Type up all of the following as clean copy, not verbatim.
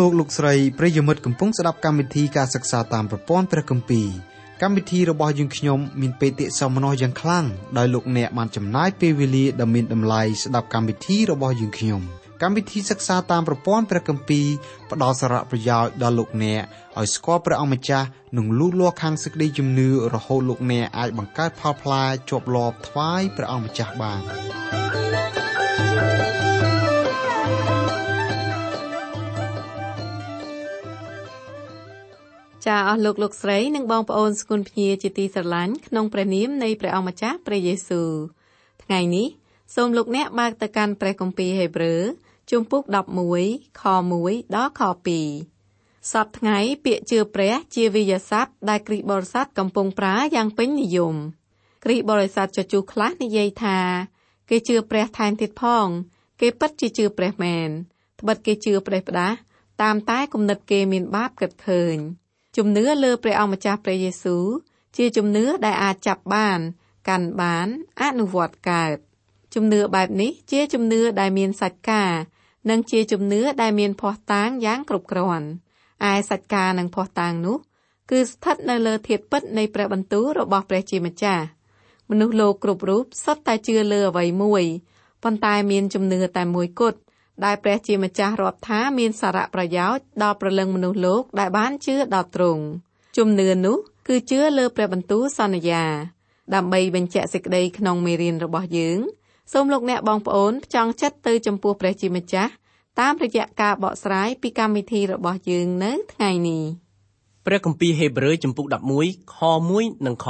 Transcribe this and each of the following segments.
លោកស្រីប្រិយមិត្តកំពុងស្ដាប់កម្មវិធីការសិក្សាតាមប្រព័ន្ធព្រះគម្ពីរកម្មវិធីរបស់យើងខ្ញុំមានបេតិសោមនស្សយ៉ាងខ្លាំងដោយលោកអ្នកបានចំណាយពេលវេលាដ៏មានតម្លៃស្ដាប់កម្មវិធីរបស់យើងខ្ញុំកម្មវិធីសិក្សាតាមប្រព័ន្ធព្រះគម្ពីរផ្ដល់សារៈប្រយោជន៍ដល់លោកអ្នកឲ្យស្គាល់ព្រះអង្គម្ចាស់និងលូតលាស់ខាងសេចក្តីជំនឿរហូតលោកអ្នកអាចបង្កើតផលផ្លែជាប់លាប់ថ្វាយព្រះអង្គម្ចាស់បានចាអស់លោកស្រីនិងបងប្អូនស្គនភ្ញាជាទីស្រឡាញ់ក្នុងព្រះនាមនៃព្រះអង្គម្ចាស់ព្រះយេស៊ូវថ្ងៃនេះសូមលោកអ្នកបើកទៅកាន់ព្រះគម្ពីរហេព្រើរជំពូក11ខ1ដល់ខ2សពថ្ងៃពាក្យជឿព្រះជាវិញ្ញាស័ព្ទដែលគ្រិស្តបរិស័ទកំពុងប្រើយ៉ាងពេញនិយមគ្រិស្តបរិស័ទជជុះខ្លះនិយាយថាគេជឿព្រះថែមទៀតផងគេពិតជាជឿព្រះមែនត្បិតគេជឿព្រះផ្ដាស់តាមតែគំនិតគេមានបាបគិតឃើញជំនឿលើព្រះអង្គម្ចាស់ព្រះយេស៊ូវជាជំនឿដែលអាចចាប់បានកាន់បានអនុវត្តកើតជំនឿបែបនេះជាជំនឿដែលមានសាច់ការនិងជាជំនឿដែលមានភ័ស្តុតាងយ៉ាងគ្រប់គ្រាន់ឯសាច់ការនិងភ័ស្តុតាងនោះគឺស្ថិតនៅលើធាតុពិតនៃព្រះបន្ទូលរបស់ព្រះជាម្ចាស់មនុស្សលោកគ្រប់រូបសុទ្ធតែជឿលើអ្វីមួយប៉ុន្តែមានជំនឿតែមួយគត់ដែលព្រះជាម្ចាស់រាប់ថាមានសារៈប្រយោជន៍ដល់ព្រលឹងមនុស្សលោកដែលបានជឿដល់ទ្រង់ជំនឿនោះគឺជឿលើព្រះបន្ទូលសន្យាដើម្បីបញ្ជាក់សេចក្តីក្នុងមេរៀនរបស់យើងសូមលោកអ្នកបងប្អូនផ្ចង់ចិត្តទៅចំពោះព្រះជាម្ចាស់តាមរយៈការបកស្រាយពីកម្មវិធីរបស់យើងនៅថ្ងៃនេះព្រះគម្ពីរហេព្រើរជំពូក11ខ1និងខ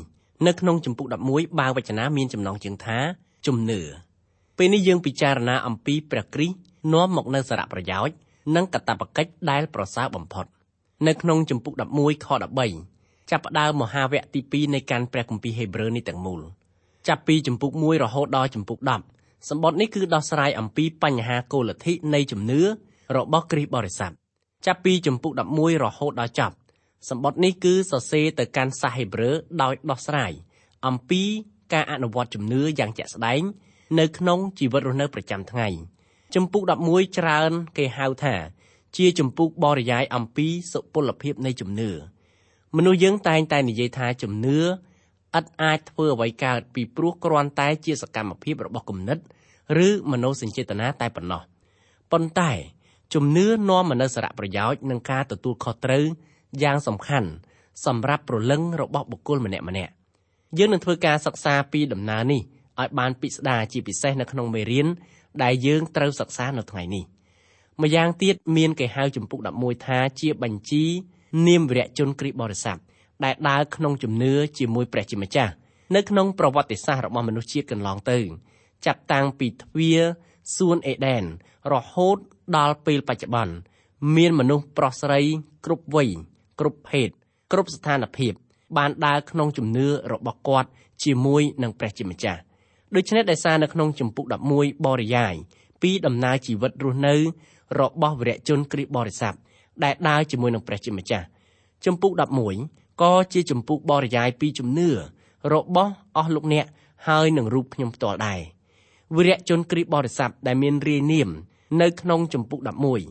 2នៅក្នុងជំពូក11បាវចនាមានចំណងជើងថាជំនឿពេលនេះយើងពិចារណាអំពីព្រះគ្រីស្ទនាំមកនៅសារៈប្រយោជន៍និងកាតព្វកិច្ចដែលប្រសើរបំផុតនៅក្នុងជំពូក11ខ13ចាប់ផ្ដើមមហាវគ្គទី2នៃការព្រះគម្ពីរហេព្រើរនេះទាំងមូលចាប់ពីជំពូក1រហូតដល់ជំពូក10សម្បត្តិនេះគឺដោះស្រាយអំពីបញ្ហាគោលលទ្ធិនៃជំនឿរបស់គ្រិស្តបរិស័ទចាប់ពីជំពូក11រហូតដល់ចប់សម្បត្តិនេះគឺសរសេរទៅកាន់សាសហេព្រើរដោយដោះស្រាយអំពីការអនុវត្តជំនឿយ៉ាងជាក់ស្ដែងនៅក្នុងជីវិតរស់នៅប្រចាំថ្ងៃជំពូក11ច្រើនគេហៅថាជាជំពូកបរិយាយអំពីសុពលភាពនៃជំនឿមនុស្សយើងតែងតែនិយាយថាជំនឿឥតអាចធ្វើអ្វីកើតពីព្រោះគ្រាន់តែជាសកម្មភាពរបស់គំនិតឬមនោសញ្ចេតនាតែប៉ុណ្ណោះប៉ុន្តែជំនឿនាំមកនូវសារៈប្រយោជន៍និងការទទួលខុសត្រូវយ៉ាងសំខាន់សម្រាប់ព្រលឹងរបស់បុគ្គលម្នាក់ៗយើងនឹងធ្វើការសិក្សាពីដំណើរនេះឲ្យបានពិស្ដារជាពិសេសនៅក្នុងមេរៀនដែលយើងត្រូវសិក្សានៅថ្ងៃនេះម្យ៉ាងទៀតមានគេហៅជំពូក11ថាជាបញ្ជីនាមវីរជនគ្រិស្តបរិស័ទដែលដើរក្នុងជំនឿជាមួយព្រះជាម្ចាស់នៅក្នុងប្រវត្តិសាស្ត្ររបស់មនុស្សជាតិកន្លងទៅចាប់តាំងពីទ្វារសួនអេដែនរហូតដល់ពេលបច្ចុប្បន្នមានមនុស្សប្រុសស្រីគ្រប់វ័យគ្រប់ភេទគ្រប់ស្ថានភាពបានដើរក្នុងជំនឿរបស់គាត់ជាមួយនឹងព្រះជាម្ចាស់ដូច្នេះដោយសារនៅក្នុងជំពូក11បរិយាយពីដំណើរជីវិតរស់នៅរបស់វីរជនគ្រិស្តបរិស័ទដែលដើរជាមួយនឹងព្រះជាម្ចាស់ជំពូក11ក៏ជាជំពូកបរិយាយពីជំនឿរបស់អស់លោកអ្នកហើយនឹងរូបខ្ញុំផ្ទាល់ដែរវីរជនគ្រិស្តបរិស័ទដែលមានរាយនាមនៅក្នុងជំពូក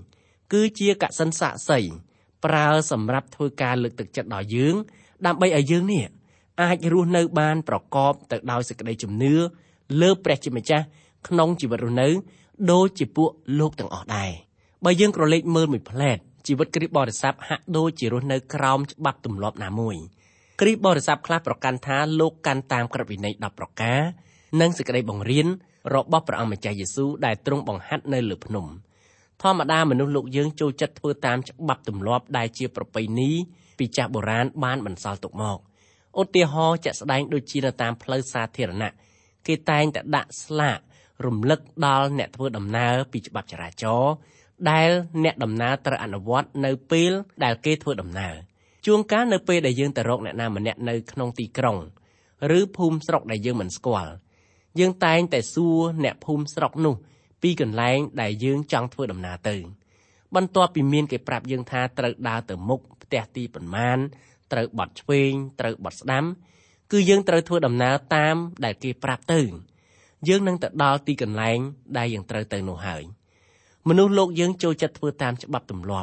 11គឺជាកសិណសាក្សីប្រើសម្រាប់ធ្វើការលើកទឹកចិត្តដល់យើងដើម្បីឲ្យយើងនេះអាចរស់នៅបានប្រកបទៅដោយសេចក្តីជំនឿលើព្រះជាម្ចាស់ក្នុងជីវិតរស់នៅដូចជាពួកលោកទាំងអស់ដែរបើយើងក្រឡេកមើលមួយផ្លែតជីវិតគ្រិស្តបរិស័ទហាក់ដូចជារស់នៅក្រោមច្បាប់ទម្លាប់ណាមួយគ្រិស្តបរិស័ទខ្លះប្រកាន់ថាលោកកាន់តាមក្រឹតវិន័យ10ប្រការនិងសេចក្តីបង្រៀនរបស់ព្រះអង្គម្ចាស់យេស៊ូវដែលទ្រង់បង្ហាត់នៅលើភ្នំធម្មតាមនុស្សលោកយើងចូលចិត្តធ្វើតាមច្បាប់ទម្លាប់ដែលជាប្រពៃណីពីចាស់បុរាណបានបន្សល់ទុកមកឧទាហរណ៍ជាក់ស្ដែងដូចជានៅតាមផ្លូវសាធារណៈគេតែងតែដាក់ស្លាករំលឹកដល់អ្នកធ្វើដំណើរពីច្បាប់ចរាចរណ៍ដែលអ្នកដំណើរត្រូវអនុវត្តនៅពេលដែលគេធ្វើដំណើរជួនកាលនៅពេលដែលយើងទៅរកអ្នកណាម្នាក់នៅក្នុងទីក្រុងឬភូមិស្រុកដែលយើងមិនស្គាល់យើងតែងតែសួរអ្នកភូមិស្រុកនោះពីកន្លែងដែលយើងចង់ធ្វើដំណើរទៅបន្ទាប់ពីមានគេប្រាប់យើងថាត្រូវដើរទៅមុខផ្ទះទីប៉ុន្មានត្រូវបត់ឆ្វេងត្រូវបត់ស្ដាំគឺយើងត្រូវធ្វើដំណើរតាមដែលគេប្រាប់ទៅយើងនឹងទៅដល់ទីកន្លែងដែលយើងត្រូវទៅនោះហើយមនុស្សលោកយើងចូលចិត្តធ្វើតាមច្បាប់ទម្លាប់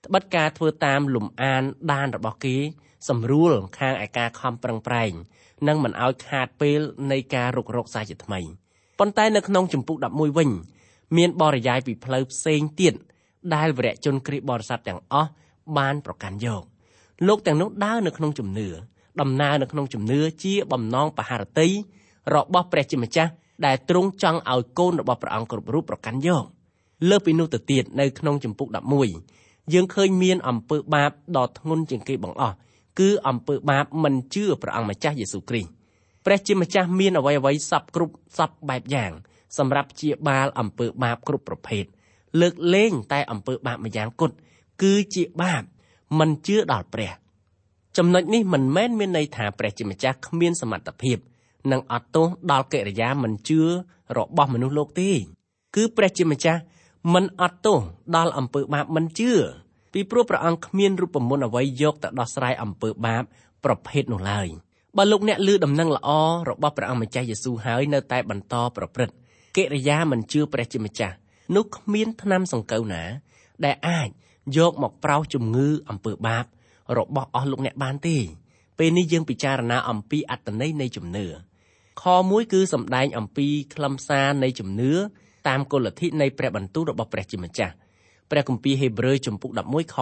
ត្បិតការធ្វើតាមលំអានដានរបស់គេសម្រួលខាងឯការខំប្រឹងប្រែងនិងមិនឲ្យខាតពេលនៃការរុករកសារជាថ្មីប៉ុន្តែនៅក្នុងជំពូក11វិញមានបរិយាយពីផ្លូវផ្សេងទៀតដែលវរៈជនគ្រិស្តបរិស័ទទាំងអស់បានប្រកាន់យកលោកទាំងនោះដើរនៅក្នុងជំនឿដំណើរនៅក្នុងជំនឿជាបំណងបហារតីរបស់ព្រះជាម្ចាស់ដែលទ្រង់ចង់ឲ្យកូនរបស់ព្រះអង្គគ្រប់រូបប្រកាន់យកលើសពីនោះទៅទៀតនៅក្នុងជំពូក11យើងឃើញមានអំពើបាបដ៏ធ្ងន់ជាងគេបង្អស់គឺអំពើបាបមិនជឿព្រះអង្គម្ចាស់យេស៊ូវគ្រីស្ទព្រះជាម្ចាស់មានអ្វីៗសពគ្រប់សពបែបយ៉ាងសម្រាប់ព្យាបាលអំពើបាបគ្រប់ប្រភេទលើកលែងតែអំពើបាបម្យ៉ាងគត់គឺជាបាបមិនជឿដល់ព្រះចំណុចនេះមិនមែនមានន័យថាព្រះជាម្ចាស់គ្មានសមត្ថភាពនិងអត់ទោសដល់កិរិយាមិនជឿរបស់មនុស្សលោកទេគឺព្រះជាម្ចាស់មិនអត់ទោសដល់អំពើបាបមិនជឿពីព្រោះព្រះអង្គគ្មានរូបមន្តអ្វីយកទៅដោះស្រាយអំពើបាបប្រភេទនោះឡើយបើលោកអ្នកឮដំណឹងល្អរបស់ព្រះអង្គម្ចាស់យេស៊ូវហើយនៅតែបន្តប្រព្រឹត្តកិរិយាមិនជឿព្រះជាម្ចាស់នោះគ្មានថ្នាំសង្កូវណាដែលអាចយកមកប្រោសជំងឺអំពើបាបរបស់អស់លោកអ្នកបានទេពេលនេះយើងពិចារណាអំពីអត្ថន័យនៃជំនឿខ1គឺសម្ដែងអំពីខ្លឹមសារនៃជំនឿតាមគោលលទ្ធិនៃព្រះបន្ទូលរបស់ព្រះជាម្ចាស់ព្រះគម្ពីរហេព្រើរជំពូក11ខ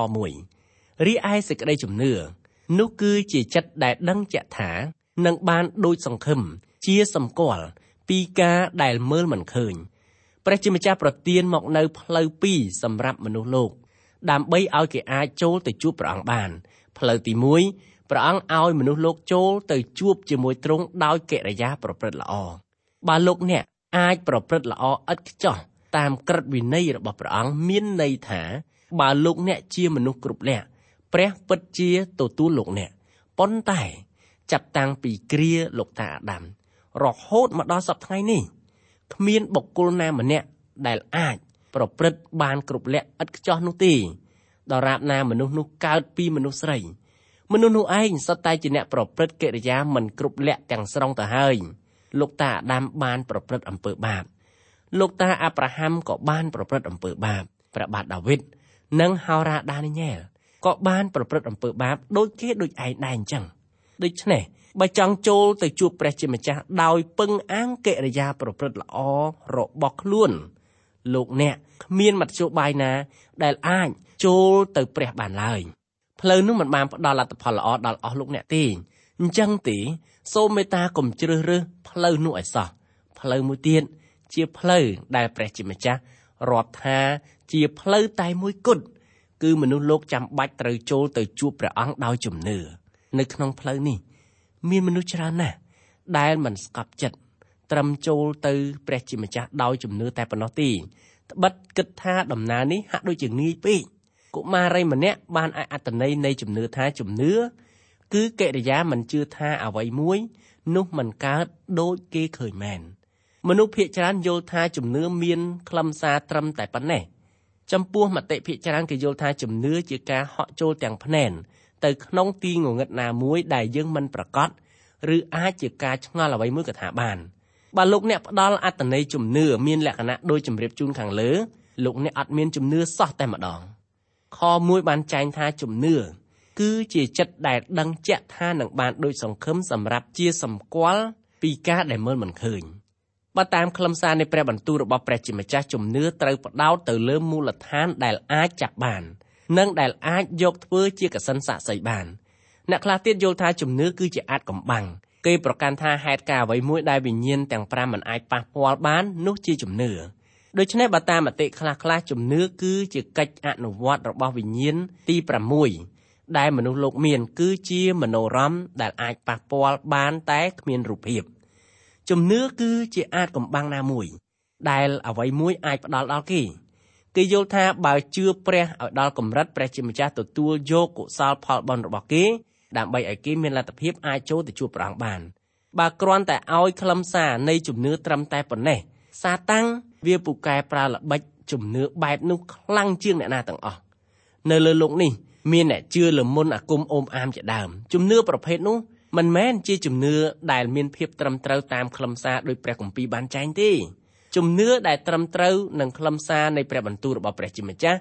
1រីឯសេចក្តីជំនឿនោះគឺជាចិត្តដែលដឹងជាក់ថានឹងបានដូចសង្ឃឹមជាសម្គាល់ពីការដែលមើលមិនឃើញព្រះជាម្ចាស់ប្រទានមកនៅផ្លូវពីរសម្រាប់មនុស្សលោកដើម្បីឲ្យគេអាចចូលទៅជួបព្រះអង្គបានផ្លូវទី1ព្រះអង្គឲ្យមនុស្សលោកចូលទៅជួបជាមួយទ្រង់ដោយកិរិយាប្រព្រឹត្តល្អបើលោកអ្នកអាចប្រព្រឹត្តល្អឥតខ្ចោះតាមក្រឹតវិន័យរបស់ព្រះអង្គមានន័យថាបើលោកអ្នកជាមនុស្សគ្រប់លក្ខព្រះពិតជាទទួលលោកអ្នកប៉ុន្តែចាប់តាំងពីគ្រាលោកតាអាដាមរហូតមកដល់សព្វថ្ងៃនេះគ្មានបុគ្គលណាម្នាក់ដែលអាចប្រព្រឹត្តបានគ្រប់លក្ខឥតខ្ចោះនោះទេដរាបណាមនុស្សនោះកើតពីមនុស្សស្រីមនុស្សនោះឯងសុទ្ធតែជាអ្នកប្រព្រឹត្តកិរិយាមិនគ្រប់លក្ខទាំងស្រុងទៅហើយលោកតាអាដាមបានប្រព្រឹត្តអំពើបាបលោកតាអាប់រ៉ាហាំក៏បានប្រព្រឹត្តអំពើបាបព្រះបាទដាវីតនិងហោរ៉ាដានីយ៉ែលក៏បានប្រព្រឹត្តអំពើបាបដូចគេដូចឯងដែរអញ្ចឹងដូច្នេះបើចង់ចូលទៅជួបព្រះជាម្ចាស់ដោយពឹងអាងកិរិយាប្រព្រឹត្តល្អរបស់ខ្លួនលោកអ្នកគ្មានមធ្យោបាយណាដែលអាចចូលទៅព្រះបានឡើយផ្លូវនោះមិនបានផ្ដល់លទ្ធផលល្អដល់អស់លោកអ្នកទេអញ្ចឹងទេសូមមេត្តាកុំជ្រើសរើសផ្លូវនោះឲ្យសោះផ្លូវមួយទៀតជាផ្លូវដែលព្រះជាម្ចាស់រាប់ថាជាផ្លូវតែមួយគត់គឺមនុស្សលោកចាំបាច់ត្រូវចូលទៅជួបព្រះអង្គដោយជំនឿនៅក្នុងផ្លូវនេះមានមនុស្សច្រើនណាស់ដែលមិនស្កប់ចិត្តត្រឹមចូលទៅព្រះជាម្ចាស់ដោយជំនឿតែប៉ុណ្ណោះទេត្បិតគិតថាដំណើរនេះហាក់ដូចជាងាយពេកកុមារីម្នាក់បានឲ្យអត្ថន័យនៃជំនឿថាជំនឿគឺកិរិយាមិនជឿថាអ្វីមួយនោះមិនកើតដូចគេឃើញមែនមនុស្សភាគច្រើនយល់ថាជំនឿមានខ្លឹមសារត្រឹមតែប៉ុណ្ណេះចំពោះមតិភាគច្រើនគេយល់ថាជំនឿជាការហក់ចូលទាំងភ្នែនទៅក្នុងទីងងឹតណាមួយដែលយើងមិនប្រកបឬអាចជាការឆ្ងល់អ្វីមួយក៏ថាបានបើលោកអ្នកផ្ដល់អត្ថន័យជំនឿមានលក្ខណៈដូចជម្រាបជូនខាងលើលោកអ្នកអត់មានជំនឿសោះតែម្ដងខ1បានចែងថាជំនឿគឺជាចិត្តដែលដឹងជាក់ថានឹងបានដូចសង្ឃឹមសម្រាប់ជាសម្គាល់ពីការដែលមើលមិនឃើញបើតាមខ្លឹមសារនៃព្រះបន្ទូលរបស់ព្រះជាម្ចាស់ជំនឿត្រូវផ្ដោតទៅលើមូលដ្ឋានដែលអាចចាប់បាននិងដែលអាចយកធ្វើជាកសិនសាក្សីបានអ្នកខ្លះទៀតយល់ថាជំនឿគឺជាអាចកំបាំងគេប្រកាន់ថាហេតុការណ៍អ្វីមួយដែលវិញ្ញាណទាំង5មិនអាចប៉ះពាល់បាននោះជាជំនឿដូច្នេះបើតាមមតិខ្លះជំនឿគឺជាកិច្ចអនុវត្តរបស់វិញ្ញាណទី6ដែលមនុស្សលោកមានគឺជាមនោរម្យដែលអាចប៉ះពាល់បានតែគ្មានរូបភាពជំនឿគឺជាអាចកំបាំងណាមួយដែលអ្វីមួយអាចផ្ដល់ដល់គេយល់ថាបើជឿព្រះឲ្យដល់កម្រិតព្រះជាម្ចាស់ទទួលយកកុសលផលបុណ្យរបស់គេដើម្បីឲ្យគេមានលទ្ធភាពអាចចូលទៅជួបព្រះអង្គបានបើគ្រាន់តែឲ្យខ្លឹមសារនៃជំនឿត្រឹមតែប៉ុណ្ណេះសាតាំងវាពូកែប្រើល្បិចជំនឿបែបនោះខ្លាំងជាងអ្នកណាទាំងអស់នៅលើโลกនេះមានអ្នកជឿលមុនអាគមអូមអាមជាដើមជំនឿប្រភេទនោះមិនមែនជាជំនឿដែលមានភាពត្រឹមត្រូវតាមខ្លឹមសារដោយព្រះគម្ពីរបានចែងទេជំនឿដែលត្រឹមត្រូវនឹងខ្លឹមសារនៃព្រះបន្ទូលរបស់ព្រះជាម្ចាស់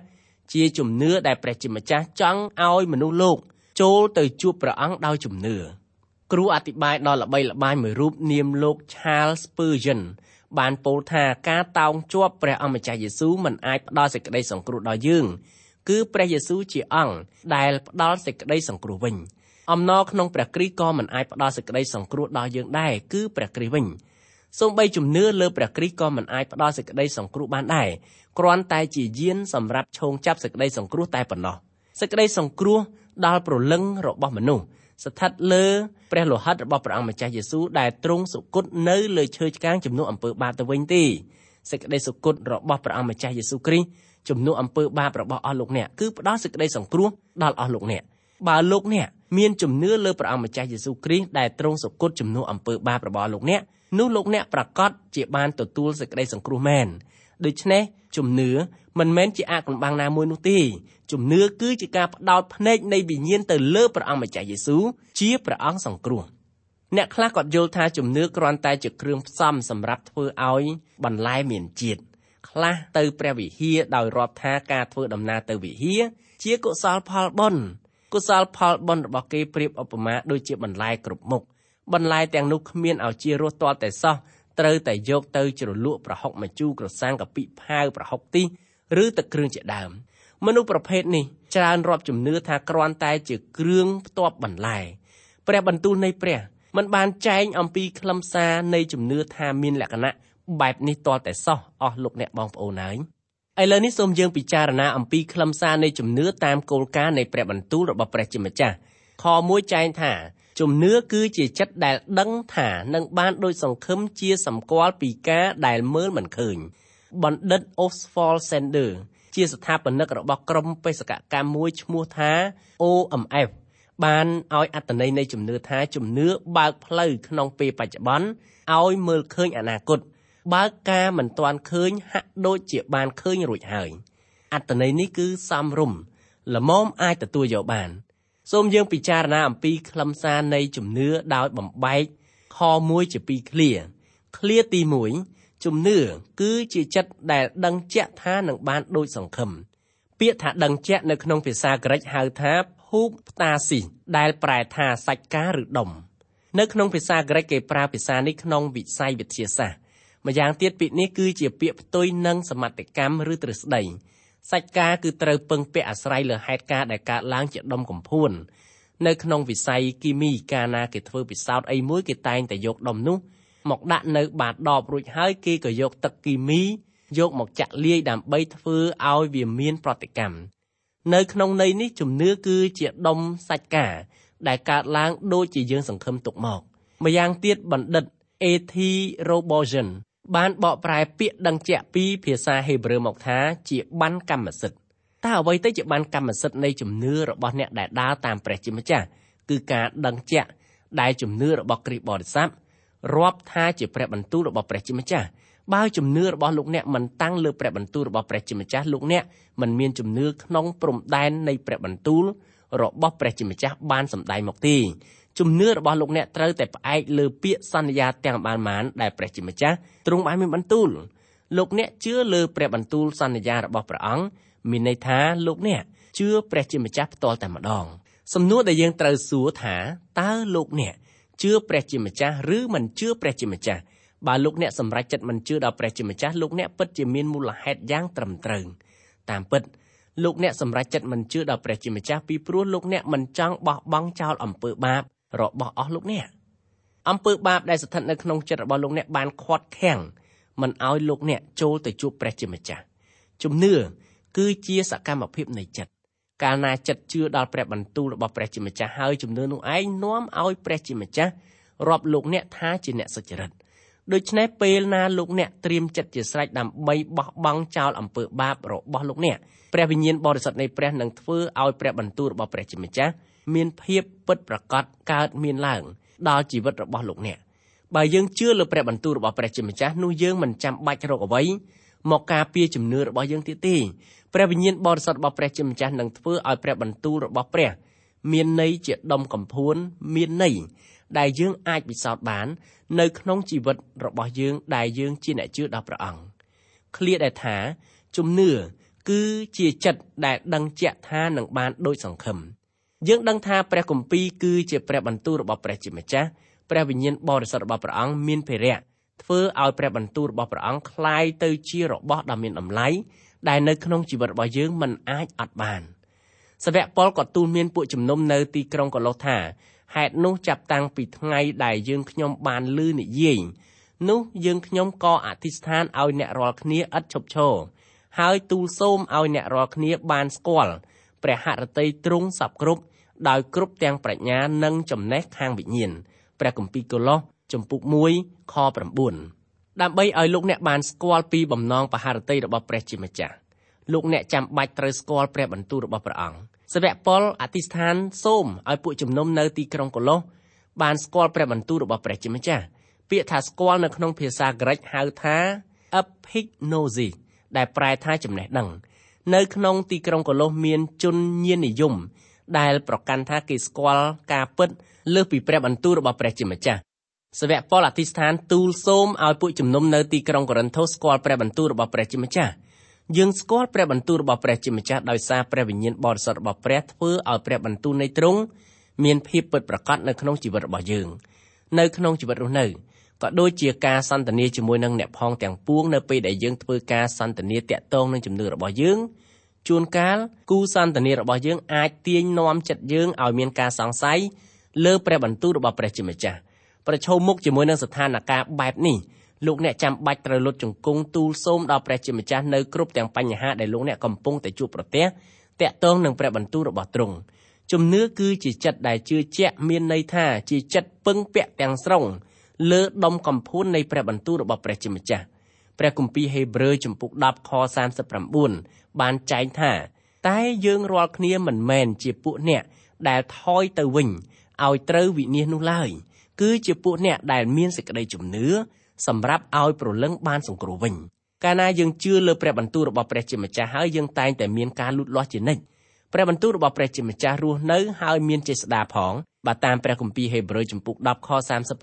ជាជំនឿដែលព្រះជាម្ចាស់ចង់ឲ្យមនុស្សលោកចូលទៅជួបព្រះអង្គដោយជំនឿគ្រូអធិប្បាយដ៏ល្បីល្បាញមួយរូបនាមលោក Charles Spurgeon បានពោលថាការតោងជាប់ព្រះអម្ចាស់យេស៊ូវមិនអាចផ្ដល់សេចក្តីសង្គ្រោះដល់យើងគឺព្រះយេស៊ូវជាអង្គដែលផ្ដល់សេចក្តីសង្គ្រោះវិញអំណរក្នុងព្រះគ្រីស្ទក៏មិនអាចផ្ដល់សេចក្តីសង្គ្រោះដល់យើងដែរគឺព្រះគ្រីស្ទវិញសូម្បីជំនឿលើព្រះគ្រីស្ទក៏មិនអាចផ្ដល់សេចក្តីសង្គ្រោះបានដែរគ្រាន់តែជាយានសម្រាប់ឈោងចាប់សេចក្តីសង្គ្រោះតែប៉ុណ្ណោះសេចក្តីសង្គ្រោះដល់ព្រលឹងរបស់មនុស្សស្ថិតលើព្រះលោហិតរបស់ព្រះអង្គម្ចាស់យេស៊ូវដែលទ្រង់សុគតនៅលើឈើឆ្កាងជំនួសអំពើបាបទៅវិញទេសេចក្តីសុគតរបស់ព្រះអង្គម្ចាស់យេស៊ូវគ្រីស្ទជំនួសអំពើបាបរបស់អស់លោកអ្នកគឺផ្ដល់សេចក្តីសង្គ្រោះដល់អស់លោកអ្នកបើលោកអ្នកមានជំនឿលើព្រះអង្គម្ចាស់យេស៊ូវគ្រីស្ទដែលទ្រង់សុគតជំនួសអំពើបាបរបស់លោកអ្នកនោះលោកអ្នកប្រកាសជាបានទទួលសេចក្តីសង្គ្រោះមែនដូច្នេះជំនឿមិនមែនជាអាថ៌កំបាំងណាមួយនោះទេជំនឿគឺជាការផ្ដោតភ្នែកនៃវិញ្ញាណទៅលើព្រះអង្គម្ចាស់យេស៊ូវជាព្រះអង្គសង្គ្រោះអ្នកខ្លះក៏យល់ថាជំនឿគ្រាន់តែជាគ្រឿងផ្សំសម្រាប់ធ្វើឲ្យបន្លែមានជាតិខ្លះទៅព្រះវិហារដោយរាប់ថាការធ្វើដំណើរទៅវិហារជាកុសលផលបុណ្យកុសលផលបុណ្យរបស់គេប្រៀបឧបមាដូចជាបន្លែគ្រប់មុខបន្លែទាំងនោះគ្មានឲ្យជារសទាល់តែសោះត្រូវតែយកទៅជ្រលក់ប្រហុកម្ជូរក្រសាំងកាពិផាវប្រហុកទីឬទឹកគ្រឿងជាដើមមនុស្សប្រភេទនេះច្រើនរាប់ជំនឿថាគ្រាន់តែជាគ្រឿងផ្ទាប់បន្លែព្រះបន្ទូលនៃព្រះមិនបានចែងអំពីខ្លឹមសារនៃជំនឿថាមានលក្ខណៈបែបនេះទាល់តែសោះអស់លោកអ្នកបងប្អូនហើយឥឡូវនេះសូមយើងពិចារណាអំពីខ្លឹមសារនៃជំនឿតាមគោលការណ៍នៃព្រះបន្ទូលរបស់ព្រះជាម្ចាស់ខ1ចែងថាជំនឿគឺជាចិត្តដែលដឹងថានឹងបានដូចសង្ឃឹមជាសម្គាល់ពីការដែលមើលមិនឃើញបណ្ឌិត Oswald Sanders ជាស្ថាបនិករបស់ក្រុមបេសកកម្មមួយឈ្មោះថា OMF បានឲ្យអត្ថន័យនៃជំនឿថាជំនឿបើកផ្លូវក្នុងពេលបច្ចុប្បន្នឲ្យមើលឃើញអនាគតបើការមិនទាន់ឃើញហាក់ដូចជាបានឃើញរួចហើយអត្ថន័យនេះគឺសមរម្យល្មមអាចទទួលយកបានសូមយើងពិចារណាអំពីខ្លឹមសារនៃជំនឿដោយបំបែកខ1ជា2ឃ្លាទី1ជំនឿគឺជាចិត្តដែលដឹងជាក់ថានឹងបានដូចសង្ឃឹមពាក្យថាដឹងជាក់នៅក្នុងភាសាក្រិកហៅថាភូបផ្តាស៊ីដែលប្រែថាសាច់ការឬដុំនៅក្នុងភាសាក្រិកគេប្រើភាសានេះក្នុងវិស័យវិទ្យាសាស្ត្រម្យ៉ាងទៀតពាក្យនេះគឺជាពាក្យផ្ទុយនឹងសមត្ថកម្មឬទ្រឹស្ដីសាច់ការគឺត្រូវពឹងពាក់អាស្រ័យលើហេតុការណ៍ដែលកើតឡើងជាដុំកំភួននៅក្នុងវិស័យគីមីកាលណាគេធ្វើពិសោធន៍អីមួយគេតែងតែយកដុំនោះមកដាក់នៅបាតដបរួចហើយគេក៏យកទឹកគីមីយកមកចាក់លាយដើម្បីធ្វើឲ្យវាមានប្រតិកម្មនៅក្នុងន័យនេះជំនឿគឺជាដុំសាច់ការដែលកើតឡើងដូចជាយើងសង្ឃឹមទុកមកម្យ៉ាងទៀតបណ្ឌិត A.T. Robertson បានបកប្រែពាក្យដឹងជាក់ពីភាសាហេប្រឺមកថាជាបានកម្មសិទ្ធិតើអ្វីទៅជាបានកម្មសិទ្ធិនៃជំនឿរបស់អ្នកដែលដើរតាមព្រះជាម្ចាស់គឺការដឹងជាក់ដែលជំនឿរបស់គ្រីស្ទបរិស័ទរាប់ថាជាព្រះបន្ទូលរបស់ព្រះជាម្ចាស់បើជំនឿរបស់លោកអ្នកមិនតាំងលើព្រះបន្ទូលរបស់ព្រះជាម្ចាស់លោកអ្នកមិនមានជំនឿក្នុងព្រំដែននៃព្រះបន្ទូលរបស់ព្រះជាម្ចាស់បានសម្ដែងមកទេជំនឿរបស់លោកអ្នកត្រូវតែផ្អែកលើពាក្យសន្យាទាំងបានដែលព្រះជាម្ចាស់ទ្រង់បានមានបន្ទូលលោកអ្នកជឿលើព្រះបន្ទូលសន្យារបស់ព្រះអង្គមានន័យថាលោកអ្នកជឿព្រះជាម្ចាស់ផ្ទាល់តែម្ដងសំណួរដែលយើងត្រូវសួរថាតើលោកអ្នកជឿព្រះជាម្ចាស់ឬមិនជឿព្រះជាម្ចាស់បើលោកអ្នកសម្រេចចិត្តមិនជឿដល់ព្រះជាម្ចាស់លោកអ្នកពិតជាមានមូលហេតុយ៉ាងត្រឹមត្រូវតាមពិតលោកអ្នកសម្រេចចិត្តមិនជឿដល់ព្រះជាម្ចាស់ពីព្រោះលោកអ្នកមិនចង់បោះបង់ចោលអំពើបាបរបស់អស់លោកអ្នកអំពើបាបដែលស្ថិតនៅក្នុងចិត្តរបស់លោកអ្នកបានឃាត់ខាំងមិនឲ្យលោកអ្នកចូលទៅជួបព្រះជាម្ចាស់ជំនឿគឺជាសកម្មភាពនៃចិត្តកាលណាចិត្តជឿដល់ព្រះបន្ទូលរបស់ព្រះជាម្ចាស់ហើយជំនឿនោះឯងនាំឲ្យព្រះជាម្ចាស់រាប់លោកអ្នកថាជាអ្នកសុចរិតដូច្នេះពេលណាលោកអ្នកត្រៀមចិត្តជាស្រេចដើម្បីបោះបង់ចោលអំពើបាបរបស់លោកអ្នកព្រះវិញ្ញាណបរិសុទ្ធនៃព្រះនឹងធ្វើឲ្យព្រះបន្ទូលរបស់ព្រះជាម្ចាស់មានភាពពិតប្រាកដកើតមានឡើងដល់ជីវិតរបស់លោកអ្នកបើយើងជឿលើព្រះបន្ទូលរបស់ព្រះជាម្ចាស់នោះយើងមិនចាំបាច់រកអ្វីមកការពារជំនឿរបស់យើងទៀតទេព្រះវិញ្ញាណបរិសុទ្ធរបស់ព្រះជាម្ចាស់នឹងធ្វើឲ្យព្រះបន្ទូលរបស់ព្រះមានន័យជាដុំកំភួនមានន័យដែលយើងអាចពិសោធន៍បាននៅក្នុងជីវិតរបស់យើងដែលយើងជាអ្នកជឿដល់ព្រះអង្គឃ្លាដែលថាជំនឿគឺជាចិត្តដែលដឹងជាក់ថានឹងបានដូចសង្ឃឹមយើងដឹងថាព្រះគម្ពីរគឺជាព្រះបន្ទូលរបស់ព្រះជាម្ចាស់ព្រះវិញ្ញាណបរិសុទ្ធរបស់ព្រះអង្គមានភារៈធ្វើឲ្យព្រះបន្ទូលរបស់ព្រះអង្គคล้ายទៅជារបស់ដ៏មានតម្លៃដែលនៅក្នុងជីវិតរបស់យើងមិនអាចអត់បានសាវកប៉ុលក៏ទូលមានពួកជំនុំនៅទីក្រុងកូឡូសថាហេតុនោះចាប់តាំងពីថ្ងៃដែលយើងខ្ញុំបានឮនិយាយនោះយើងខ្ញុំក៏អធិស្ឋានឲ្យអ្នករាល់គ្នាឥតឈប់ឈរហើយទូលសូមឲ្យអ្នករាល់គ្នាបានស្គាល់ព្រះហឫទ័យទ្រង់សពគ្រប់ដោយគ្រប់ទាំងប្រាជ្ញានិងចំណេះខាងវិញ្ញាណព្រះគម្ពីរកូឡូសជំពូក1ខ9ដើម្បីឲ្យលោកអ្នកបានស្គាល់ពីបំណងបហារតីរបស់ព្រះជាម្ចាស់លោកអ្នកចាំបាច់ត្រូវស្គាល់ព្រះបន្ទូលរបស់ព្រះអង្គសាវកប៉ុលអធិស្ឋានសូមឲ្យពួកជំនុំនៅទីក្រុងកូឡូសបានស្គាល់ព្រះបន្ទូលរបស់ព្រះជាម្ចាស់ពាក្យថាស្គាល់នៅក្នុងភាសាក្រិកហៅថា epignosis ដែលប្រែថាចំណេះដឹងនៅក្នុងទីក្រុងកូឡូសមានជនញាណនិយមដែលប្រកាន់ថាគេស្គាល់ការពិតលើសពីព្រះបន្ទូលរបស់ព្រះជាម្ចាស់សាវកប៉ុលអធិស្ឋានទូលសូមឲ្យពួកជំនុំនៅទីក្រុងកូរិនថូសស្គាល់ព្រះបន្ទូលរបស់ព្រះជាម្ចាស់យើងស្គាល់ព្រះបន្ទូលរបស់ព្រះជាម្ចាស់ដោយសារព្រះវិញ្ញាណបរិសុទ្ធរបស់ព្រះធ្វើឲ្យព្រះបន្ទូលនៃទ្រង់មានភាពពិតប្រាកដនៅក្នុងជីវិតរបស់យើងនៅក្នុងជីវិតរស់នៅក៏ដូចជាការសន្ទនាជាមួយនឹងអ្នកផងទាំងពួងនៅពេលដែលយើងធ្វើការសន្ទនាតាក់ទងនឹងជំនឿរបស់យើងជួនកាលគូសន្ទនារបស់យើងអាចទាញនាំចិត្តយើងឲ្យមានការសង្ស័យលើព្រះបន្ទូលរបស់ព្រះជាម្ចាស់ប្រឈមមុខជាមួយនឹងស្ថានភាពបែបនេះលោកអ្នកចាំបាច់ត្រូវលុតជង្គង់ទូលសូមដល់ព្រះជាម្ចាស់នៅគ្រប់ទាំងបញ្ហាដែលលោកអ្នកកំពុងតែជួបប្រទះតាក់ទងនឹងព្រះបន្ទូលរបស់ទ្រង់ជំនឿគឺជាចិត្តដែលជឿជាក់មានន័យថាជាចិត្តពឹងពាក់ទាំងស្រុងលើដុំកំភួននៃព្រះបន្ទូលរបស់ព្រះជាម្ចាស់ព្រះគម្ពីរហេព្រើរជំពូក10ខ39បានចែងថាតែយើងរាល់គ្នាមិនមែនជាពួកអ្នកដែលថយទៅវិញឲ្យត្រូវវិនាសនោះឡើយគឺជាពួកអ្នកដែលមានសេចក្តីជំនឿសម្រាប់ឲ្យប្រលឹងបានសង្គ្រោះវិញកាលណាយើងជឿលើព្រះបន្ទូលរបស់ព្រះជាម្ចាស់ហើយយើងតែងតែមានការលូតលាស់ជានិច្ចព្រះបន្ទូលរបស់ព្រះជាម្ចាស់រស់នៅហើយមានចេស្តាផងបើតាមព្រះគម្ពីរហេព្រើរជំពូក10ខ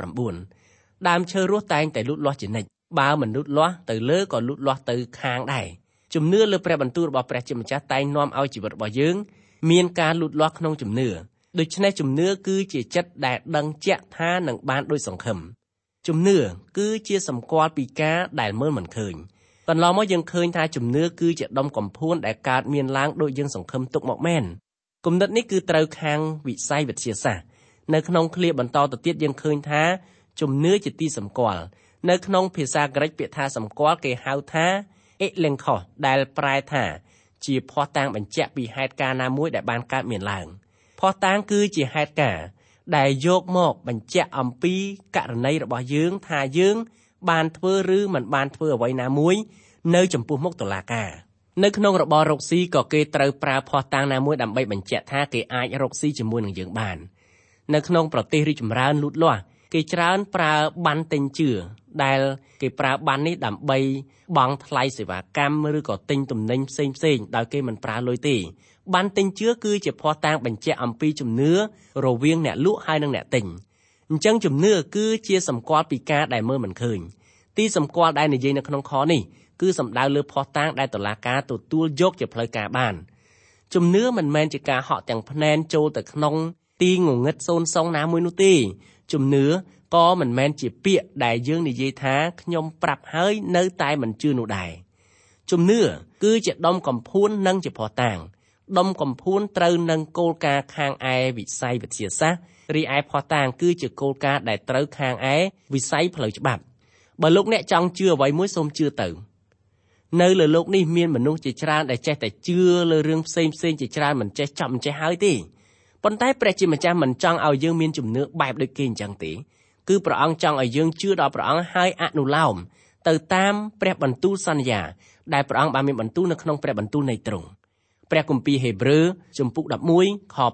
39ដើមឈើរស់តែងតែលូតលាស់ជានិច្ចបើមិនលូតលាស់ទៅលើក៏លូតលាស់ទៅខាងដែរជំនឿលើព្រះបន្ទូលរបស់ព្រះជាម្ចាស់តែងនាំឲ្យជីវិតរបស់យើងមានការលូតលាស់ក្នុងជំនឿដូច្នេះជំនឿគឺជាចិត្តដែលដឹងជាក់ថានឹងបានដូចសង្ឃឹមជំនឿគឺជាសម្គាល់ពីការដែលមើលមិនឃើញកន្លងមកយើងឃើញថាជំនឿគឺជាដុំកំភួនដែលកើតមានឡើងដោយយើងសង្ឃឹមទុកមកមែនគំនិតនេះគឺត្រូវខាងវិស័យវិទ្យាសាស្ត្រនៅក្នុងឃ្លាបន្តទៅទៀតយើងឃើញថាជំនឿជាទីសម្គាល់នៅក្នុងភាសាក្រិកពាក្យថាសម្គាល់គេហៅថាelenkosដែលប្រែថាជាភស្តុតាងបញ្ជាក់ពីហេតុការណ៍ណាមួយដែលបានកើតមានឡើងភស្តុតាងគឺជាហេតុការណ៍ដែលយកមកបញ្ជាក់អំពីករណីរបស់យើងថាយើងបានធ្វើឬមិនបានធ្វើអ្វីណាមួយនៅចំពោះមុខតុលាការនៅក្នុងរបបរកស៊ីក៏គេត្រូវប្រើភស្តុតាងណាមួយដើម្បីបញ្ជាក់ថាគេអាចរកស៊ីជាមួយនឹងយើងបាននៅក្នុងប្រទេសរីកចម្រើនលូតលាស់គេច្រើនប្រើប័ណ្ណទិញជឿដែលគេប្រើប័ណ្ណនេះដើម្បីបង់ថ្លៃសេវាកម្មឬក៏ទិញទំនិញផ្សេងដោយគេមិនប្រើលុយទេប័ណ្ណទិញជឿគឺជាភស្តុតាងបញ្ជាក់អំពីជំនឿរវាងអ្នកលក់ហើយនិងអ្នកទិញអញ្ចឹងជំនឿគឺជាសម្គាល់ពីការដែលមើលមិនឃើញទីសម្គាល់ដែលនិយាយនៅក្នុងខនេះគឺសំដៅលើភស្តុតាងដែលតុលាការទទួលយកជាផ្លូវការបានជំនឿមិនមែនជាការហក់ទាំងភ្នែនចូលទៅក្នុងទីងងឹតសូន្យសងណាមួយនោះទេជំនឿក៏មិនមែនជាពាក្យដែលយើងនិយាយថាខ្ញុំប្រាប់ហើយនៅតែមិនជឿនោះដែរជំនឿគឺជាដុំកំភួននិងជាភស្តុតាងដុំកំភួនត្រូវនឹងគោលការណ៍ខាងឯវិស័យវិទ្យាសាស្ត្ររីឯភស្តុតាងគឺជាគោលការណ៍ដែលត្រូវខាងឯវិស័យផ្លូវច្បាប់បើលោកអ្នកចង់ជឿអ្វីមួយសូមជឿទៅនៅលើโลกនេះមានមនុស្សជាច្រើនដែលចេះតែជឿលើរឿងផ្សេងជាច្រើនមិនចេះចប់មិនចេះហើយទេប៉ុន្តែព្រះជាម្ចាស់មិនចង់ឲ្យយើងមានជំនឿបែបដូចគេអញ្ចឹងទេគឺព្រះអង្គចង់ឲ្យយើងជឿដល់ព្រះអង្គហើយអនុលោមទៅតាមព្រះបន្ទូលសន្យាដែលព្រះអង្គបានមានបន្ទូលនៅក្នុងព្រះបន្ទូលនៃទ្រង់ព្រះគម្ពីរហេព្រើរជំពូក11ខ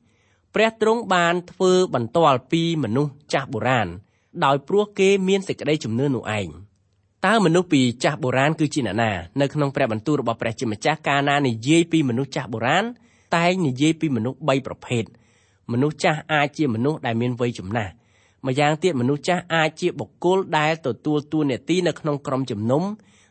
2ព្រះទ្រង់បានធ្វើបន្ទាល់ពីមនុស្សចាស់បុរាណដោយព្រោះគេមានសេចក្តីជំនឿនោះឯងតើមនុស្សពីចាស់បុរាណគឺជាអ្នកណានៅក្នុងព្រះបន្ទូលរបស់ព្រះជាម្ចាស់កាលណានិយាយពីមនុស្សចាស់បុរាណតែងនិយាយពីមនុស្ស3ប្រភេទមនុស្សចាស់អាចជាមនុស្សដែលមានវ័យចំណាស់ម្យ៉ាងទៀតមនុស្សចាស់អាចជាបុគ្គលដែលទទួលតួនាទីនៅក្នុងក្រុមជំនុំ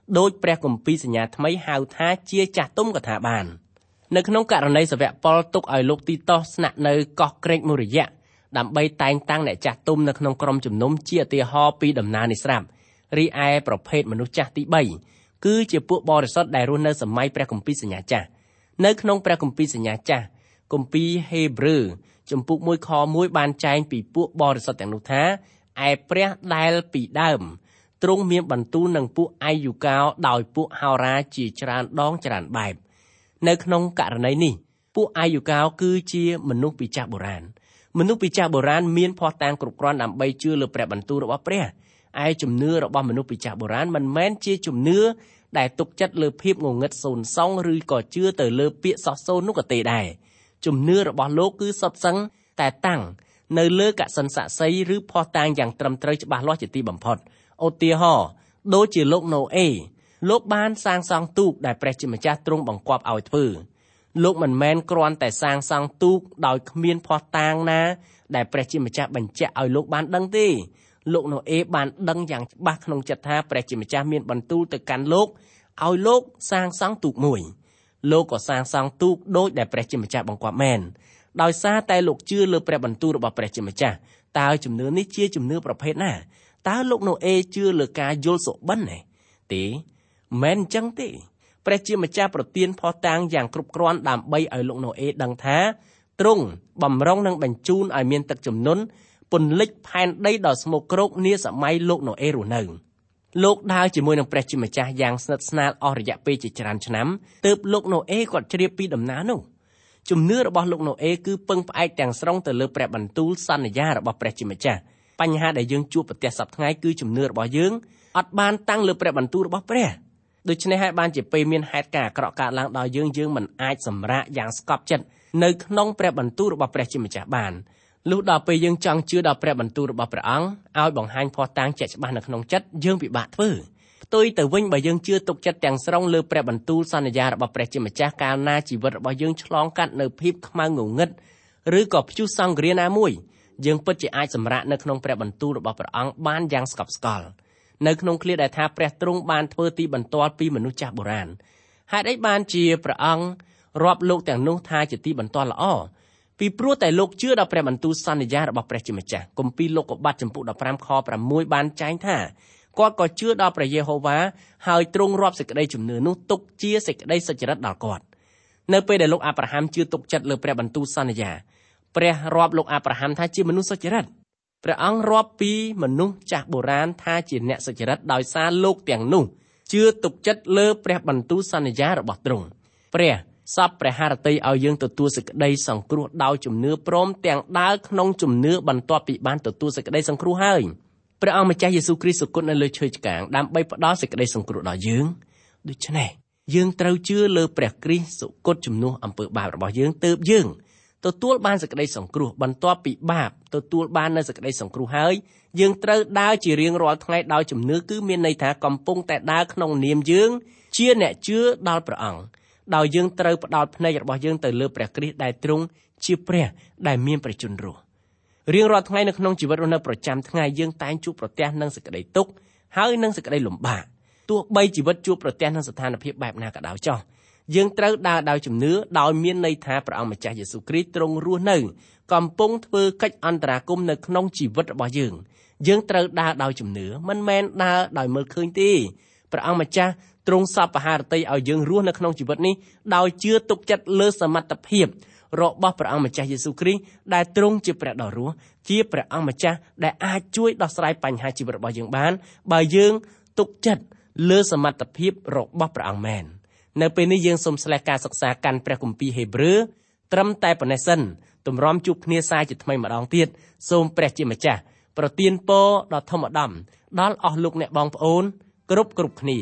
ដោយព្រះគម្ពីរសញ្ញាថ្មីហៅថាជាចាស់ទុំក៏ថាបាននៅក្នុងករណីសាវកប៉ុលទុកឲ្យលោកទីតូសស្នាក់នៅកោះក្រេកមួយរយៈដើម្បីតែងតាំងអ្នកចាស់ទុំនៅក្នុងក្រុមជំនុំជាឧទាហរណ៍ពីដំណើរនេះស្រាប់រីឯប្រភេទមនុស្សចាស់ទី3គឺជាពួកបរិសុទ្ធដែលរស់នៅសម័យព្រះគម្ពីរសញ្ញាចាស់នៅក្នុងព្រះគម្ពីរសញ្ញាចាស់គម្ពីរហេព្រើរជំពូក1ខ1បានចែងពីពួកបរិសុទ្ធទាំងនោះថាឯព្រះដែលពីដើមទ្រង់មានបន្ទូលនឹងពួកអាយុកោដោយពួកហោរាជាច្រើនដងច្រើនបែបនៅក្នុងករណីនេះពួកអាយុកោគឺជាមនុស្សពីចាស់បុរាណមនុស្សពីចាស់បុរាណមានភ័ស្តុតាងគ្រប់គ្រាន់ដើម្បីជឿលើព្រះបន្ទូលរបស់ព្រះឯជំនឿរបស់មនុស្សពីចាស់បុរាណមិនមែនជាជំនឿដែលទុកចិត្តលើភាពងងឹតសូន្យសងឬក៏ជឿទៅលើពាក្យសោះសូន្យនោះក៏ទេដែរជំនឿរបស់លោកគឺសុទ្ធសឹងតែតាំងនៅលើកសិនស័ក្តិសិទ្ធិឬភ័ស្តុតាងយ៉ាងត្រឹមត្រូវច្បាស់លាស់ជាទីបំផុតឧទាហរណ៍ដូចជាលោកណូអេលោកបានសាងសង់ទូកដែលព្រះជាម្ចាស់ទ្រង់បង្គាប់ឲ្យធ្វើលោកមិនមែនគ្រាន់តែសាងសង់ទូកដោយគ្មានភ័ស្តុតាងណាដែលព្រះជាម្ចាស់បញ្ជាក់ឲ្យលោកបានដឹងទេលោកណូអេបានដឹងយ៉ាងច្បាស់ក្នុងចិត្តថាព្រះជាម្ចាស់មានបន្ទូលទៅកាន់លោកឲ្យលោកសាងសង់ទូកមួយលោកក៏សាងសង់ទូកដូចដែលព្រះជាម្ចាស់បង្គាប់មែនដោយសារតែលោកជឿលើព្រះបន្ទូលរបស់ព្រះជាម្ចាស់តើជំនឿនេះជាជំនឿប្រភេទណាតើលោកណូអេជឿលើការយល់សុបិនទេមិនអញ្ចឹងទេព្រះជាម្ចាស់ប្រទានភស្តុតាងយ៉ាងគ្រប់គ្រាន់ដើម្បីឲ្យលោកណូអេដឹងថាទ្រង់បំរុងនឹងបញ្ជូនឲ្យមានទឹកជំនន់ពន្លិចផែនដីដ៏ស្មោកគ្រោកនាសម័យលោកណូអេរស់នៅលោកដើរជាមួយនឹងព្រះជាម្ចាស់យ៉ាងស្និទ្ធស្នាលអស់រយៈពេលជាច្រើនឆ្នាំទើបលោកណូអេគាត់ជ្រាបពីដំណើរនោះជំនឿរបស់លោកណូអេគឺពឹងផ្អែកទាំងស្រុងទៅលើព្រះបន្ទូលសន្យារបស់ព្រះជាម្ចាស់បញ្ហាដែលយើងជួបប្រទះសប្តាហ៍ថ្ងៃគឺជំនឿរបស់យើងអត់បានតាំងលើព្រះបន្ទូលរបស់ព្រះដូច្នេះហើយបានជាពេលមានហេតុការណ៍អាក្រក់កើតឡើងដល់យើងមិនអាចសម្រាកយ៉ាងស្កប់ចិត្តនៅក្នុងព្រះបន្ទូលរបស់ព្រះជាម្ចាស់បានលុះដល់ពេលយើងចង់ជឿដល់ព្រះបន្ទូលរបស់ព្រះអង្គឲ្យបង្ហាញភស្តុតាងជាក់ច្បាស់នៅក្នុងចិត្តយើងពិបាកធ្វើផ្ទុយទៅវិញបើយើងជឿទុកចិត្តទាំងស្រុងលើព្រះបន្ទូលសន្យារបស់ព្រះជាម្ចាស់កាលណាជីវិតរបស់យើងឆ្លងកាត់នៅភាពខ្មៅងងឹតឬក៏ព្យុះសង្គ្រាមណាមួយយើងពិតជាអាចសម្រាកនៅក្នុងព្រះបន្ទូលរបស់ព្រះអង្គបានយ៉ាងស្កប់ស្កល់នៅក្នុងឃ្លាដែលថាព្រះទ្រង់បានធ្វើទីបន្ទាល់ពីមនុស្សចាស់បុរាណហេតុអីបានជាព្រះអង្គរាប់លោកទាំងនោះថាជាទីបន្ទាល់ល្អពីព្រោះតែលោកជឿដល់ព្រះបន្ទូលសន្យារបស់ព្រះជាម្ចាស់គម្ពីរលោកុបាទចំពុក15ខ6បានចែងថាគាត់ក៏ជឿដល់ព្រះយេហូវ៉ាហើយទ្រង់រាប់សេចក្តីជំនឿនោះទុកជាសេចក្តីសុចរិតដល់គាត់នៅពេលដែលលោកអាប់រ៉ាហាំជឿទុកចិត្តលើព្រះបន្ទូលសន្យាព្រះរាប់លោកអាប់រ៉ាហាំថាជាមនុស្សសុចរិតព្រះអង្គរាប់ពីមនុស្សចាស់បុរាណថាជាអ្នកសុចរិតដោយសារលោកទាំងនោះជឿទុកចិត្តលើព្រះបន្ទូលសន្យារបស់ទ្រង់ព្រះសពព្រះハរតីឲ្យយើងទទួលសេចក្តីសង្គ្រោះដោយជំនឿព្រមទាំងដើរក្នុងជំនឿបន្ទាប់ពីបានទទួលសេចក្តីសង្គ្រោះហើយព្រះអង្គម្ចាស់យេស៊ូវគ្រីស្ទសុគតនៅលើឈើឆ្កាងដើម្បីផ្ដល់សេចក្តីសង្គ្រោះដល់យើងដូច្នេះយើងត្រូវជឿលើព្រះគ្រីស្ទសុគតជំនួសអំពើបាបរបស់យើងទើបយើងទទួលបានសេចក្តីសង្គ្រោះបន្ទាប់ពីបាបទទួលបាននូវសេចក្តីសង្គ្រោះហើយយើងត្រូវដើរជារៀងរាល់ថ្ងៃដោយជំនឿគឺមានន័យថាកំពុងតែដើរក្នុងនាមយើងជាអ្នកជឿដល់ព្រះអង្គដោយយើងត្រូវផ្ដោតភ្នែករបស់យើងទៅលើព្រះគ្រីស្ទដែលទ្រង់ជាព្រះដែលមានព្រះជន្មរស់រៀងរាល់ថ្ងៃនៅក្នុងជីវិតរស់នៅប្រចាំថ្ងៃយើងតែងជួបប្រទះនឹងសេចក្តីទុក្ខហើយនឹងសេចក្តីលំបាកទោះបីជីវិតជួបប្រទះនឹងស្ថានភាពបែបណាក៏ដោយចុះយើងត្រូវដើរដោយជំនឿដោយមានន័យថាព្រះអង្គម្ចាស់យេស៊ូវគ្រីស្ទទ្រង់រស់នៅកំពុងធ្វើកិច្ចអន្តរាគមន៍នៅក្នុងជីវិតរបស់យើងត្រូវដើរដោយជំនឿមិនមែនដើរដោយមើលឃើញទេព្រះអង្គម្ចាស់ទ្រង់សពហារតីឲ្យយើងរស់នៅក្នុងជីវិតនេះដោយជឿទុកចិត្តលើសមត្ថភាពរបស់ព្រះអង្គម្ចាស់យេស៊ូវគ្រីស្ទដែលទ្រង់ជាព្រះដ៏រស់ជាព្រះអង្គម្ចាស់ដែលអាចជួយដោះស្រាយបញ្ហាជីវិតរបស់យើងបានបើយើងទុកចិត្តលើសមត្ថភាពរបស់ព្រះអង្គមែននៅពេលនេះយើងសូមស្លេះការសិក្សាកាន់ព្រះគម្ពីរហេព្រើរត្រឹមតែប៉ុណ្ណេះសិនទម្រាំជួបគ្នាសាជាថ្មីម្ដងទៀតសូមព្រះជាម្ចាស់ប្រទានពរដ៏ធម្មឧត្តមដល់អស់លោកអ្នកបងប្អូនគ្រប់គ្នា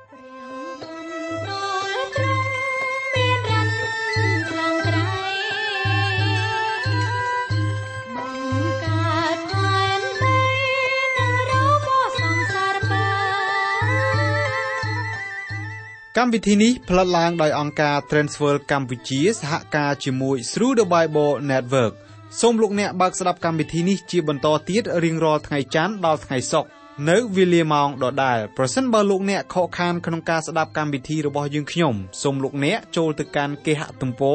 កម្មវិធីនេះផ្លាត់ឡើងដោយអង្គការ Transworld កម្ពុជាសហការជាមួយ Through the Bible Network សូមលោកអ្នកបើកស្ដាប់កម្មវិធីនេះជាបន្តទៀតរៀងរាល់ថ្ងៃច័ន្ទដល់ថ្ងៃសុក្រនៅវេលាម៉ោងដដែលប្រសិនបើលោកអ្នកខកខានក្នុងការស្ដាប់កម្មវិធីរបស់យើងខ្ញុំសូមលោកអ្នកចូលទៅកាន់គេហទំព័រ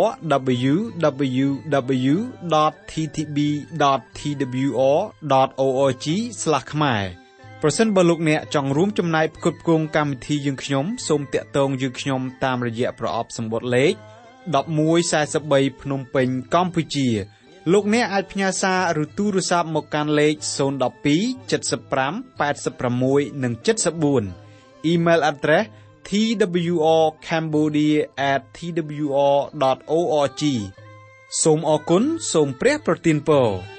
www.ttb.twr.org ខ្មែរប្រសិនបើលោកអ្នកចង់រួមចំណែកផ្គត់ផ្គង់កម្មវិធីយើងខ្ញុំសូមតាក់ទងយើងខ្ញុំតាមរយៈប្រអប់សម្បត្តិលេខ1143ភ្នំពេញកម្ពុជាលោកអ្នកអាចផ្ញើសារឬទូរស័ព្ទមកកាន់លេខ012 75 86 និង 74 Email address twrcambodia@twr.org សូមអរគុណសូមព្រះប្រទានពរ